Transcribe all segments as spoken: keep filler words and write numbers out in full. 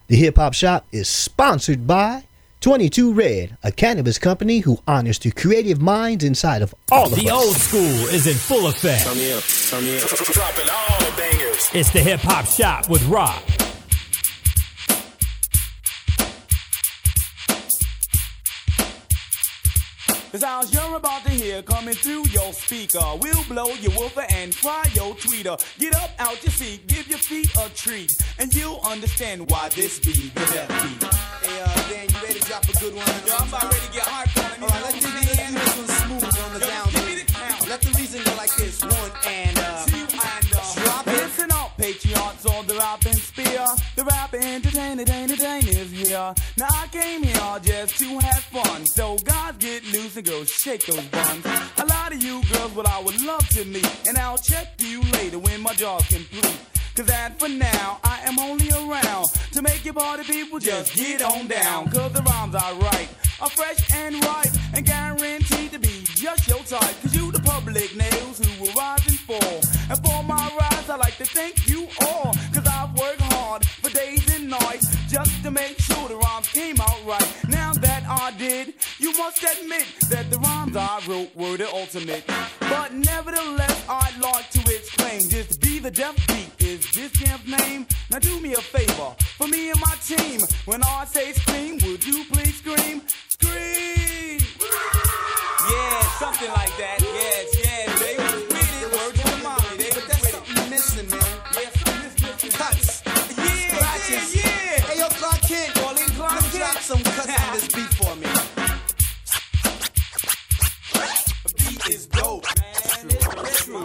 The Hip Hop Shop is sponsored by twenty-two Red, a cannabis company who honors the creative minds inside of all of the us. The old school is in full effect. Turn me up, turn me up. Dropping all the bangers. It's the Hip Hop Shop with Rock. The sounds you're about to hear coming through your speaker will blow your woofer and fry your tweeter. Get up out your seat, give your feet a treat, and you'll understand why this be the death beat. Hey, uh, Dan, you ready to drop a good one? Yo, I'm about ready to get hardcore. All right, let's do this, do this one smooth on the Yo, down. give me the count. Let the reason go like this. One and uh, two and uh, drop it. Listen up, patriots, all the rapping spear. The rapping entertainer, entertainer is here. Now I came here just to have fun. So guys get loose and girls shake those buns. A lot of you girls, what I would love to meet, and I'll check you later when my job's complete. Cause that for now, I am only around to make your party people just get on down. Cause the rhymes I write are fresh and right and guaranteed to be just your type. Cause you the public nails who will rise and fall. And for my rise, I like to thank you all. Cause I've worked hard for days and nights just to make sure the rhymes came out right. Now that I did, you must admit that the rhymes I wrote were the ultimate. But nevertheless, I'd like to explain, just be the deaf beat is this jam's name. Now do me a favor, for me and my team, when I say scream, would you please scream? Scream! Yeah, something like that, yes, yes, they was with it, word to the mommy, they was with something missing, man. Yeah, something missing. Cuts. Yeah, Scratches. yeah, yeah. Hey, yo, Clark Kent. Call in Clark Come Kent. drop some cuts on this beat for me. The beat is dope, man, it's true.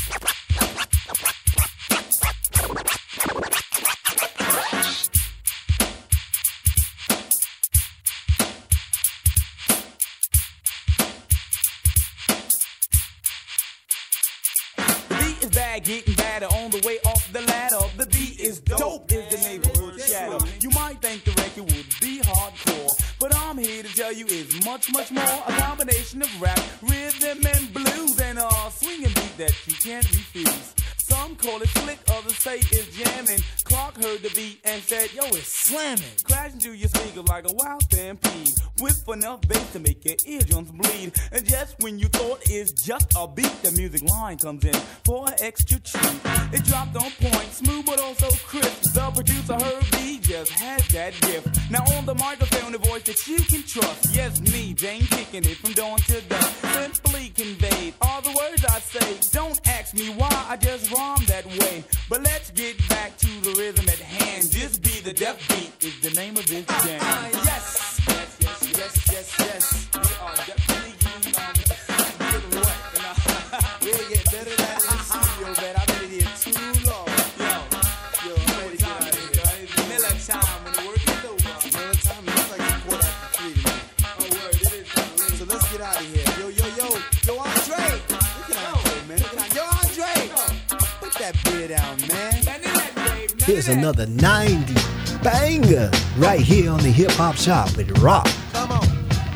Getting better on the way up the ladder. The beat is dope, is the neighborhood shadow. You might think the record would be hardcore, but I'm here to tell you it's much, much more. A combination of rap, rhythm, and blues, and a swinging beat that you can't refuse. Some call it slick, others say it's jamming. Clark heard the beat and said, yo, it's slamming. Crashing through your speakers like a wild stampede, with enough bass to make your eardrums bleed. And just when you thought it's just a beat, the music line comes in for an extra treat. It dropped on point, smooth but also crisp. The producer Herb B just has that gift. Now on the microphone, a voice that you can trust. Yes, me, Jane, kicking it from dawn to dusk. Simply conveyed all the words I say. Don't ask me why, I just rhyme that way. But let's get back to the rhythm at hand. Just be the deaf beat is the name of this jam. Uh, uh, yes. Yes, yes, yes, yes, yes. We are definitely getting um, getting what? You know? We'll get better at it in the studio, man. I've been here too long. Yo, Yo, I'm ready to get out of here. It's Miller time when the work is over. Another time, it looks like it's quarter after three to me. Oh, word, it is. So let's get out of here. Yo, yo, yo. Yo, Andre. Look at Andre, man. Look at Andre. Yo, Andre. Put that beer down, man. Here's another ninety banger right here on the Hip Hop Shop with Rock. Come on.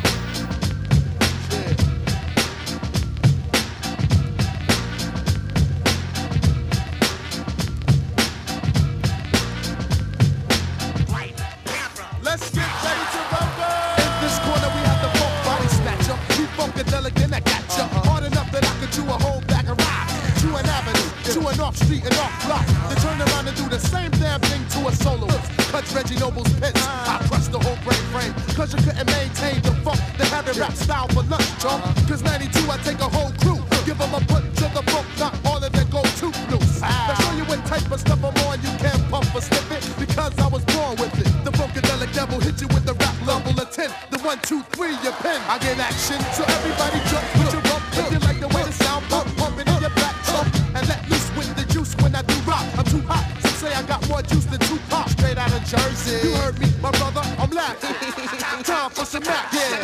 Let's get ready to rumble. In this corner we have the funk body snatcher. We funkadelic and I gotcha. Uh-huh. Hard enough that I could chew a whole bag of rocks. Chew an avenue, chew an off street and off block. Then turn around and do the same damn thing to a soloist. Cuts Reggie Noble's pits. I crushed the whole brain frame. Cause you couldn't maintain the funk. They had the rap style for lunch, chump. Cause ninety-two I take a whole crew. Give them a punch of the funk, not all of them go too loose. Now show you what type of stuff I'm on. You can't puff or sniff it because I was born with it. The funkadelic devil hit you with the rap level of ten. The one, two, three, your pen. I get action, so everybody jump, put your rump. If you like the way the sound pump, pump it in your back trunk. And let loose with the juice when I do rock. I'm too hot, some say I got more juice than Tupac. Straight out of Jersey. You heard me, my brother, I'm laughing. Time for some rap, yeah.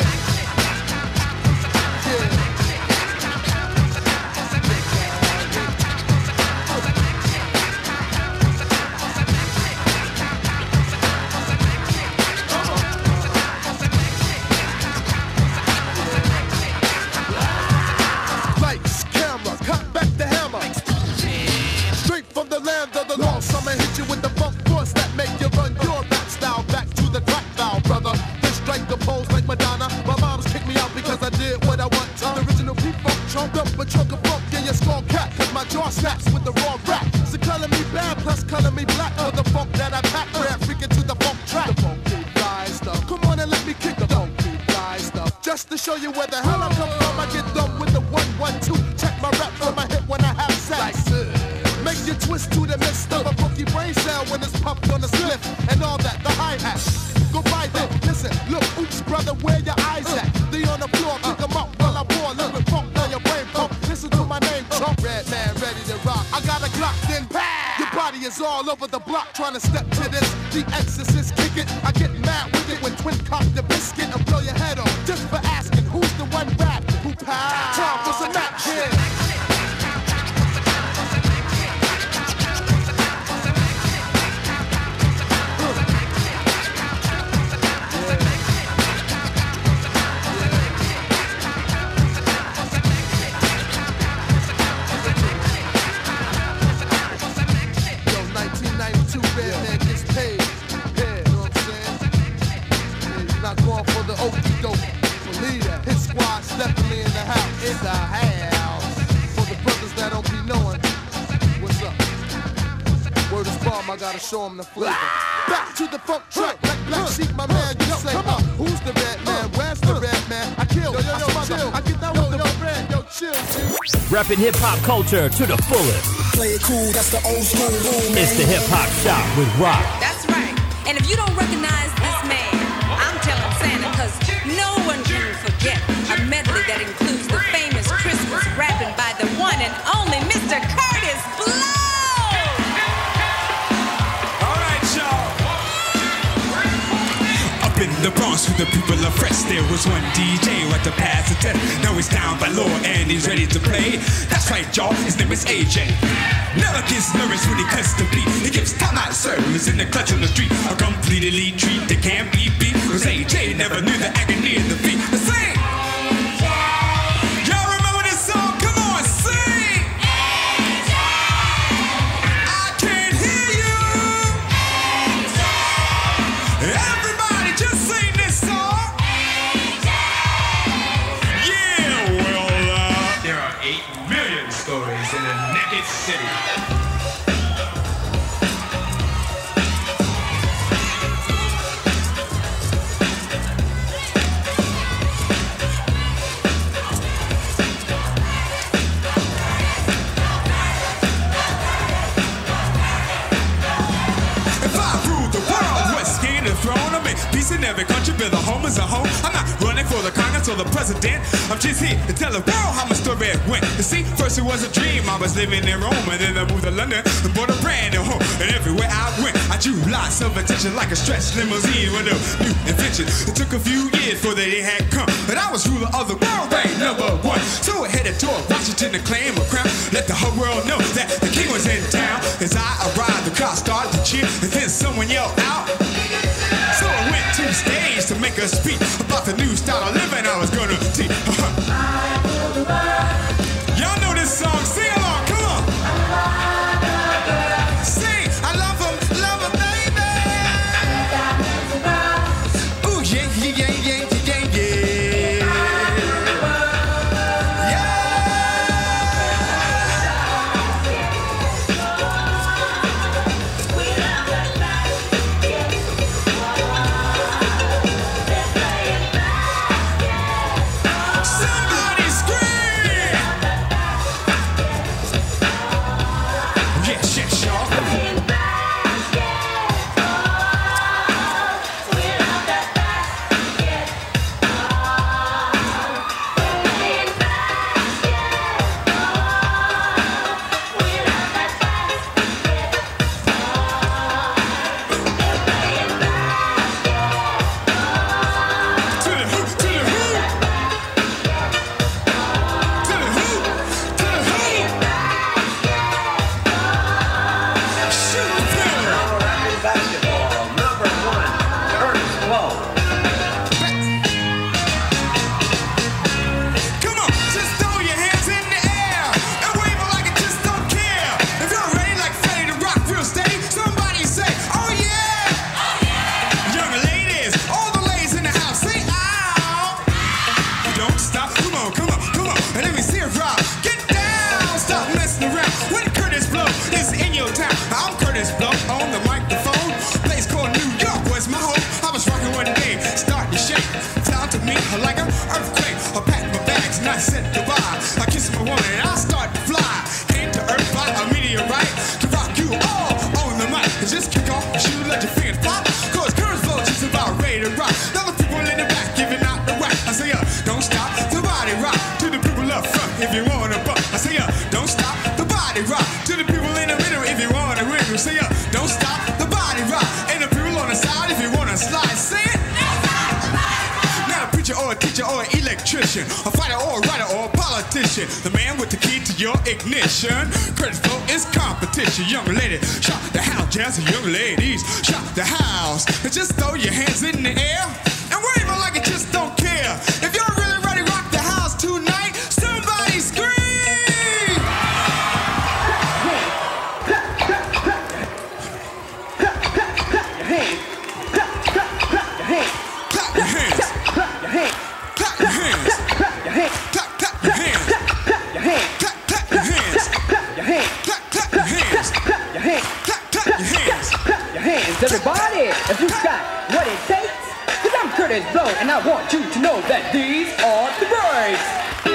Yeah. Straight from the land of the lost, I'ma hit you with the funk force that make you run your rap style show you where the hell I come from. I get done with the one, one, two. Check my rap from my hip when I have sex. Make you twist to the midst of a bookie brain cell when it's pumped on the slip and all that, the hi-hat. Go by there, listen, look, oops, brother, where your eyes at? They on the floor, pick them up while I pour a little funk on your brain pump. Listen to my name, Trump. Red man, ready to rock. I got a Glock, then pow! Your body is all over the block trying to step to this. The exorcist kick it. I get mad with it when twin cock the biscuit and blow your head off. Just for asking, who's the one rap? Who pow? Time for some nap here. I gotta show them the flavor. Ah! Back to the funk track, like Black Sheep, my man. You say, uh, who's the red man? Where's the red man? I kill, yo, yo, yo, I chill. I get down with the red, yo, chill. Repping hip hop culture to the fullest. Play it cool, that's the old school rule, man. It's the Hip Hop Shop with Rock. That's right. And if you don't recognize this man, I'm telling Santa, cause no one can forget a medley that includes the famous Christmas rapping by the one and only Mister Curtis Blow. In the Bronx with the people of fresh, there was one D J with the pass the test. Now he's down by law and he's ready to play. That's right, y'all, his name is A J. Never gets nervous when he cuts the beat. He gives time out service in the clutch on the street. A complete elite treat that can't be beat. Cause A J never knew the agony of the beat. The sing! Y'all remember this song? Come on, sing! A J! I can't hear you! A J! Everybody just sing this song! A J! Yeah, well, uh, there are eight million stories in a naked city. Peace in every country, build a home is a home. I'm not running for the Congress or the president. I'm just here to tell the world how my story went. You see, first it was a dream. I was living in Rome, and then I moved to London and bought a brand new home. And everywhere I went, I drew lots of attention, like a stretched limousine with a new invention. It took a few years before they had come, but I was ruler of the world, ranked number one. So I headed toward Washington to claim a crown. Let the whole world know that the king was in town. As I arrived, the crowd started to cheer, and then someone yelled out. So I went to the stage to make a speech about the new style of living I was gonna teach. Y'all know this song, sing along, come on. Sing, I love him, love him, baby. Ooh, yeah, yeah, yeah, yeah, yeah, yeah. Somebody scream. let your fans pop. Cause current flow just about ready to rock. Now the people in the back giving out the whack. I say, uh, don't stop the body rock. To the people up front if you wanna buck. I say, uh, don't stop the body rock. To the people in the middle if you wanna wiggle. Say, uh, don't stop the body rock. And the people on the side if you wanna slide. Say it. Now a preacher or a teacher or an electrician, a fighter or a writer or a politician, the man with the key to your ignition. Curtis Blow is competition. Young lady, shout the house, jazz and young ladies, shout the house. And just throw your hands in the air and wave it like you just don't care. If you're really ready to rock the house tonight, somebody scream! Clap your hands. Clap your hands. Clap, clap your hands. Clap, clap your hands. Clap, clap your hands. Clap, clap your hands. Your hands, everybody, if you got what it takes. Cause I'm Curtis Blow, and I want you to know that these are the breaks.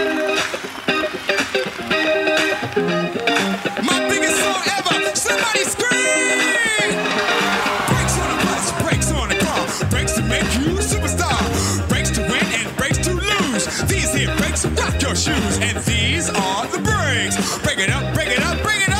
My biggest song ever. Somebody scream! Brakes on the bus, brakes on the car, brakes to make you a superstar, brakes to win and brakes to lose. These here brakes rock your shoes, and these are the breaks. Break it up, break it up, break it up.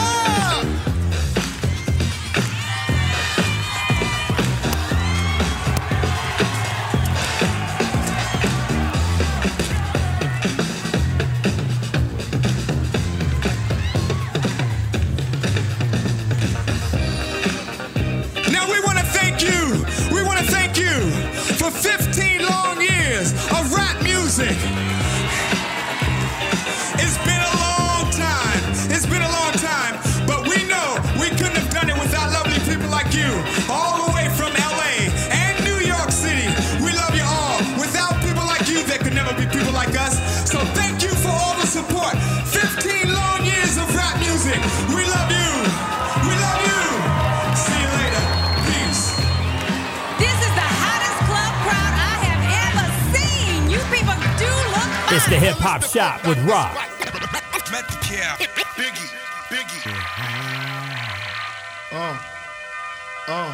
Now we want to thank you. We want to thank you for fifteen long years of rap music. It's been a long time. It's been a long time. But we know we couldn't have done it without lovely people like you. All the way from L A and New York City. We love you all. Without people like you, there could never be people like us. So thank you for all the support. fifteen long years of rap music. We love you. We love you. See you later. Peace. This is the hottest club crowd I have ever seen. You people do look fine. It's the Hip Hop Shop with Rock. Metcalf, Biggie, Biggie. Uh, uh,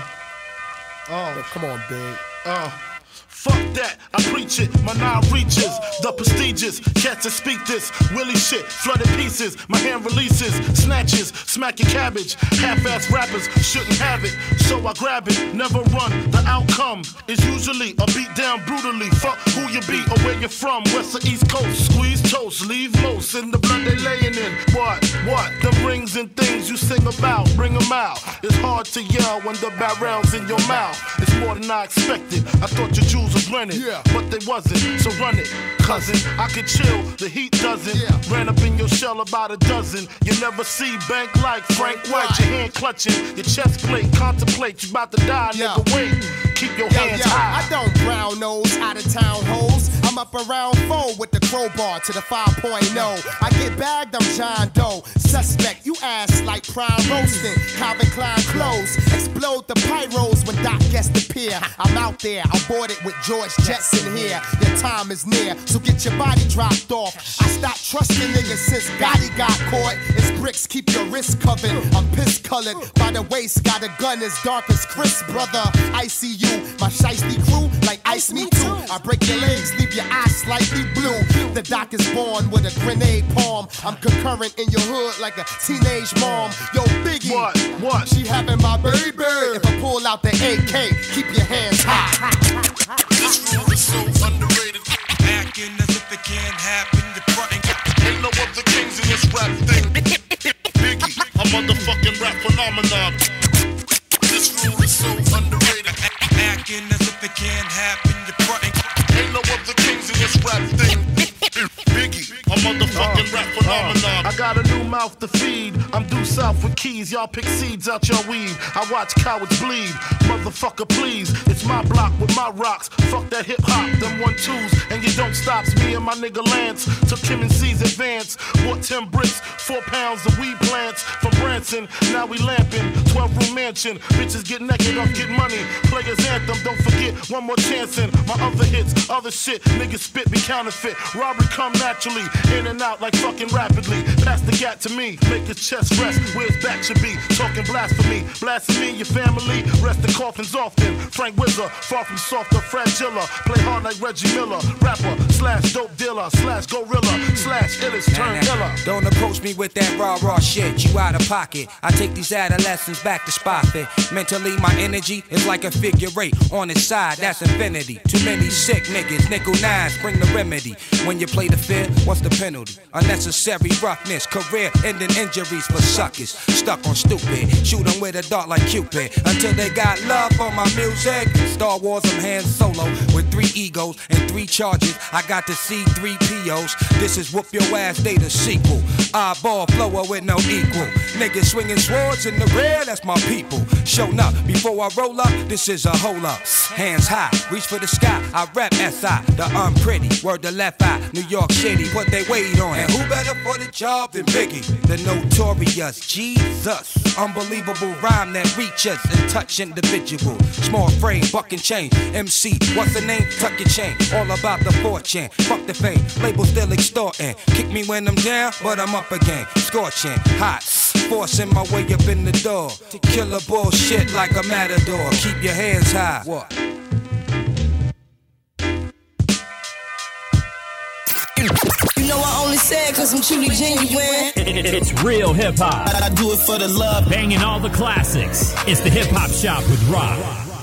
uh. Come on, big. Uh, fuck that, I preach it, my nine reaches, the prestigious, cats that speak this, Willie shit, flooded pieces, my hand releases, snatches, smack your cabbage, half-ass rappers shouldn't have it, so I grab it, never run, the outcome is usually a beat down brutally, fuck who you be or where you're from, west or east coast, squeeze toast, leave most in the blood they laying in, what, what, the rings and things you sing about, bring them out, it's hard to yell when the barrel's in your mouth, it's more than I expected, I thought your jewels was rented, yeah. But they wasn't, so run it, cousin, I could chill, the heat doesn't, yeah. Ran up in your shell about a dozen, you never see bank like Frank White, your hand clutching, your chest plate, contemplate, you about to die, yeah. Nigga, wait, keep your yo, hands yo, high. I don't brown nose out of town hoes, I'm up around four with the crowbar to the five point oh, I get bagged, I'm John Doe, suspect, you ass like prime roasting, Calvin Klein clothes, explode the pyros when Doc gets the pier, I'm out there, I'm boarded with George Jetson here, your time is near, so get your body dropped off, I stopped trusting niggas since Gotti got caught, it's bricks, keep your wrist covered, I'm piss colored, by the waist, got a gun as dark as Chris, brother, I see you, my shiesty crew, like ice me too, I break your legs, leave your eyes slightly blue, the Doc is born with a grenade palm, I'm concurrent in your hood like a teenage mom, yo Biggie, what, what, she having my baby, if I pull out the A K, keep your hands high. This rule is so underrated. Acting as if it can't happen. You're fronting. Ain't no other kings in this rap thing. Biggie, a motherfucking rap phenomenon. This rule is so underrated. Acting as if it can't happen. You're fronting. Ain't no other kings in this rap thing. Biggie, a motherfucking uh, rap phenomenon. Uh, I got a new mouth to feed. I'm due south with keys. Y'all pick seeds out your weed. I watch cowards bleed. Motherfucker, please. It's my block with my rocks. Fuck that hip hop, them one twos. And you don't stop. Me and my nigga Lance took him and C's advance. Bought ten bricks, four pounds of weed plants from Branson. Now we lamping. twelve room mansion. Bitches get naked off get money. Players anthem. Don't forget one more chance in my other hits. Other shit. Niggas spit be counterfeit. Robbery come naturally, in and out like fucking rapidly. Pass the gap to me, make your chest rest where his back should be. Talking blasphemy, blasphemy your family. Rest the coffins often. Frank Wizard, far from soft or fragile. Play hard like Reggie Miller. Rapper, slash dope dealer, slash gorilla, slash illest turn killer. Don't approach me with that raw, raw shit. You out of pocket. I take these adolescents back to spot fit. Mentally, my energy is like a figure eight. On his side, that's infinity. Too many sick niggas, nickel nines, bring the remedy. When you play the field, what's the penalty? Unnecessary roughness, career-ending injuries for suckers. Stuck on stupid, shoot them with a dart like Cupid. Until they got love for my music. Star Wars, I'm hand solo with three egos and three charges. I got to see three P Os. This is Whoop Your Ass Day, the sequel. Eyeball flower with no equal. Niggas swinging swords in the rear, that's my people. Showing up before I roll up, this is a hold up. Hands high, reach for the sky. I rap S I, the unpretty. Word the left eye, New York shitty. What they wait on? And who better for the job than Biggie? The notorious Jesus. Unbelievable rhyme that reaches and touch individual. Small frame, buck and chain. M C, what's the name? Tuck your chain. All about the fortune. Fuck the fame. Label still extorting. Kick me when I'm down, but I'm up again. Scorching, hot. Forcing my way up in the door. To kill a bullshit like a matador. Keep your hands high. What? You know I only say it cause I'm truly genuine. It's real hip hop. I do it for the love. Banging all the classics. It's the Hip Hop Shop with Rob.